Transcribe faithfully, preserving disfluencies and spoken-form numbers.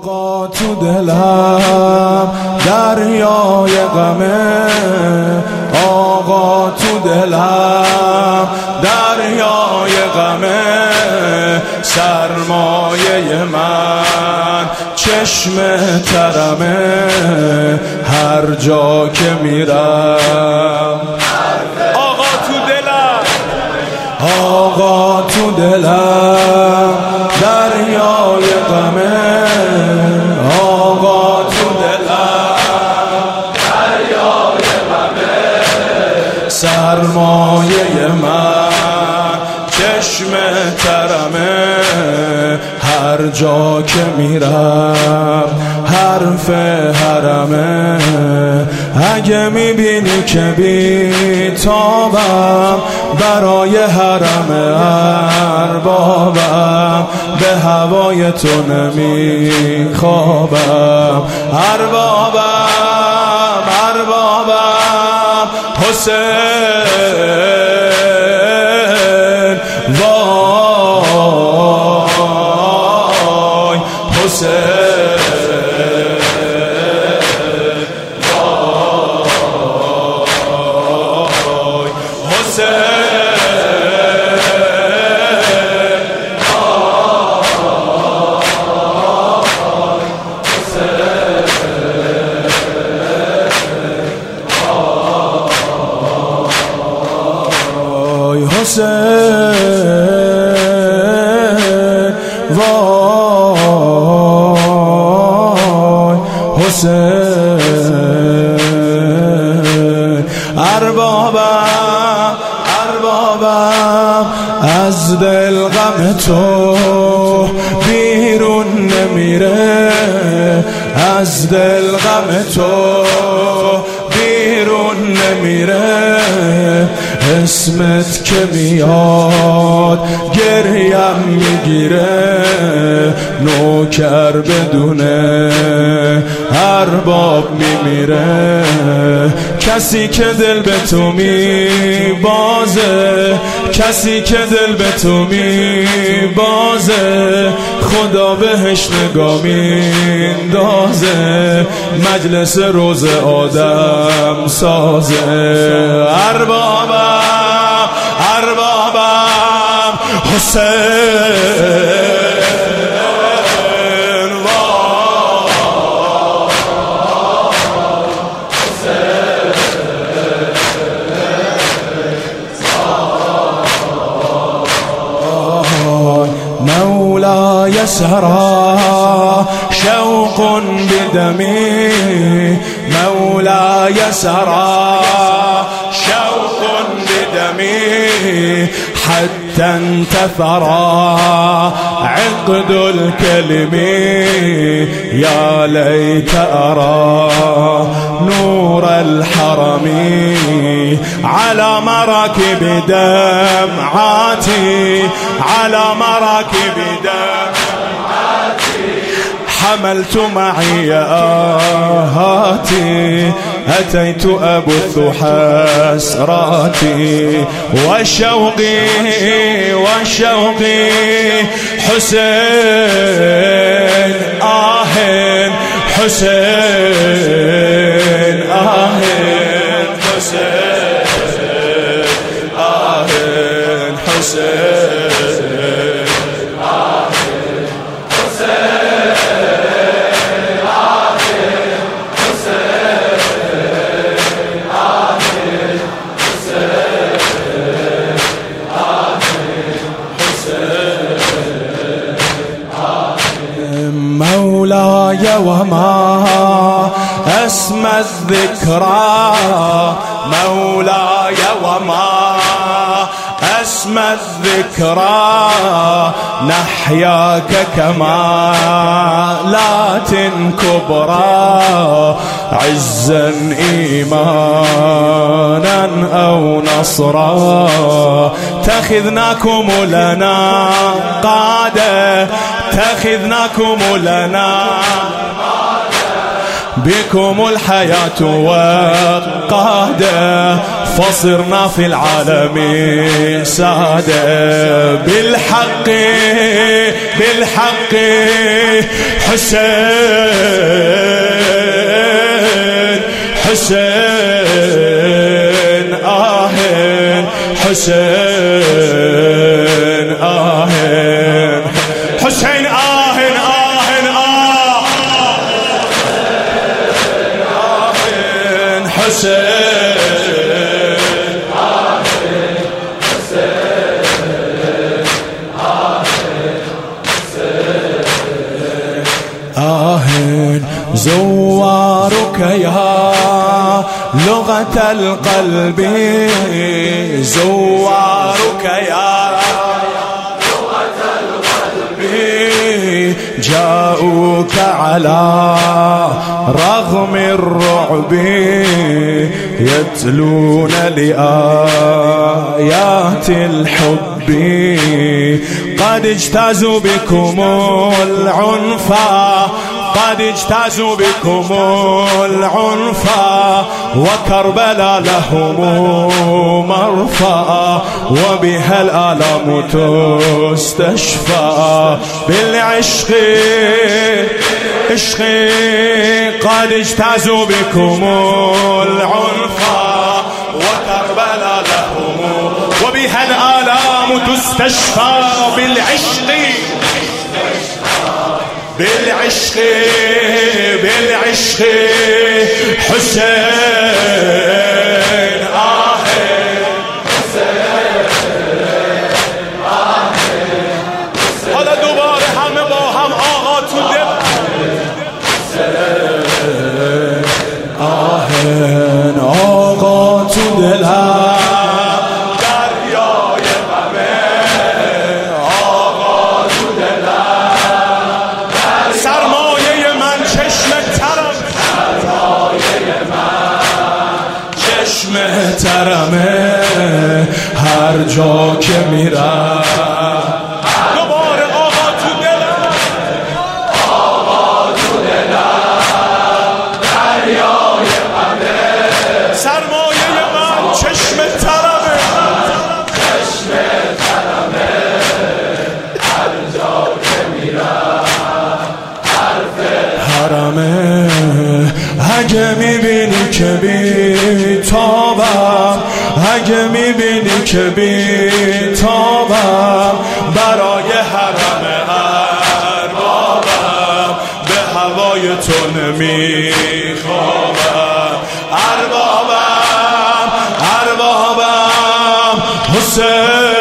آقا تو دلم دریای غمه، آقا تو دلم دریای غمه، سرمایه من چشم ترمه، هر جا که میرم آقا تو دلم، آقا تو دلم دریای غمه، آقا تو دلم دریای غمه، سرمایه من چشم ترمه، هر جا که میرم حرف حرمه، اگه میبینی که بی تابم برای حرم اربابم، به هوای تو نمیخوابم، اربابم اربابم حسین، وای حسین، حسین، وای حسین، اربابم اربابم از دل غم تو بیرون نمیره، از دل غم تو بیرون نمیره، اسمت که میاد گریم میگیره، نوکر بدونه ارباب میمیره، کسی که دل به تو میبازه، کسی که دل به تو میبازه، خدا بهش نگاه میندازه، مجلس روز آدم سازه، اربابم اربابم حسین، مولاي سرى شوق بدمي، مولاي سرى شوق بدمي، حتى انتثرى عقد الكلم، يا ليت أرى نور الحرم على مراكب دمعاتي، على مراكب دمعاتي، حملت معي آهاتي، أتيت أبث حسراتي وشوقي وشوقي، حسين آه حسين آه حسين آه حسين مولاي وما اسم الذكرى، مولاي وما اسم الذكرى، نحياك كمالات كبرى، عزا ايمانا او نصرا، اتخذناكم لنا قادة، اتخذناكم لنا بكم الحياة وقادة، فصرنا في العالم سادة، بالحق بالحق بالحق حسين حسين آهن حسين آهن حسين آهن آهن آهن حسين آهن زوارك يا لغة القلب زوارك يا لغة القلب جاءوك على رغم الرعب يتلون لآيات الحب قد اجتازوا بكم العنفا قد اجتازوا بكم العنفا وكربلا لهم مرفأ وبها الآلام تستشفى بالعشق عشق قد اجتازوا بكم العنفا وكربلا لهم وبها الآلام تستشفى بالعشق بالعشق بالعشق حسين آهن حسين آهن حالا دوباره همه با هم آقا تو دل آهن آقا تو دلم دریای غمه آقا تو دلم سرمایه من چشم ترم سرمایه من چشم ترمه هر جا که میرم دوباره آقا تو دلم آقا تو دلم دریای غمه سرمایه من چشم ترمه چشم ترمه هر جا که میرم حرمه اگه میبینی که بی تابم اگه میبینی که بی تابم برای حرم اربابم به هوای تو نمیخوابم اربابم اربابم حسین